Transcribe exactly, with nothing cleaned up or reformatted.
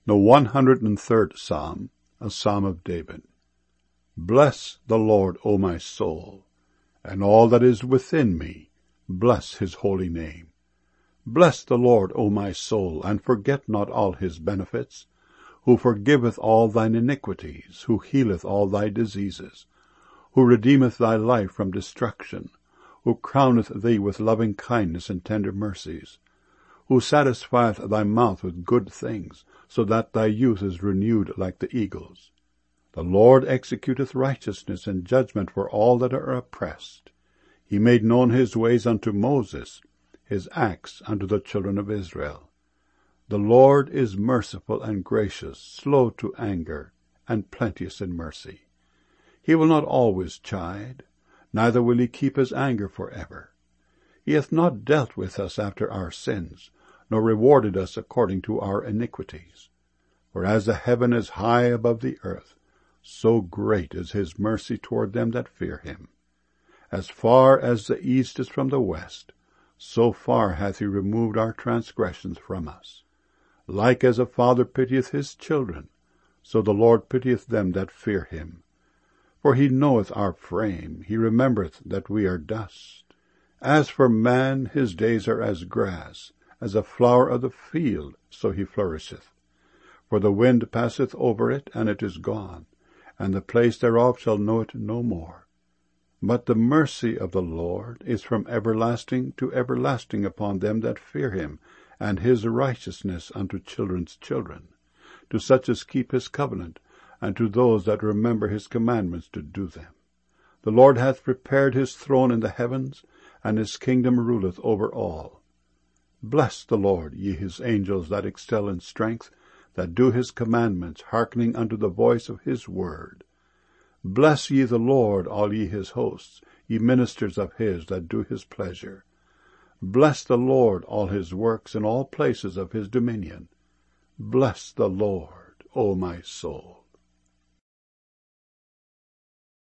The one hundred and third Psalm, a Psalm of David. Bless the Lord, O my soul, and all that is within me, bless his holy name. Bless the Lord, O my soul, and forget not all his benefits, who forgiveth all thine iniquities, who healeth all thy diseases, who redeemeth thy life from destruction, who crowneth thee with loving kindness and tender mercies, who satisfieth thy mouth with good things, so that thy youth is renewed like the eagles. The Lord executeth righteousness and judgment for all that are oppressed. He made known his ways unto Moses, his acts unto the children of Israel. The Lord is merciful and gracious, slow to anger, and plenteous in mercy. He will not always chide, neither will he keep his anger for ever. He hath not dealt with us after our sins, nor rewarded us according to our iniquities. For as the heaven is high above the earth, so great is his mercy toward them that fear him. As far as the east is from the west, so far hath he removed our transgressions from us. Like as a father pitieth his children, so the Lord pitieth them that fear him. For he knoweth our frame, he remembereth that we are dust. As for man, his days are as grass, as a flower of the field, so he flourisheth. For the wind passeth over it, and it is gone, and the place thereof shall know it no more. But the mercy of the Lord is from everlasting to everlasting upon them that fear him, and his righteousness unto children's children, to such as keep his covenant, and to those that remember his commandments to do them. The Lord hath prepared his throne in the heavens, and his kingdom ruleth over all. Bless the Lord, ye his angels that excel in strength, that do his commandments, hearkening unto the voice of his word. Bless ye the Lord, all ye his hosts, ye ministers of his that do his pleasure. Bless the Lord, all his works, in all places of his dominion. Bless the Lord, O my soul.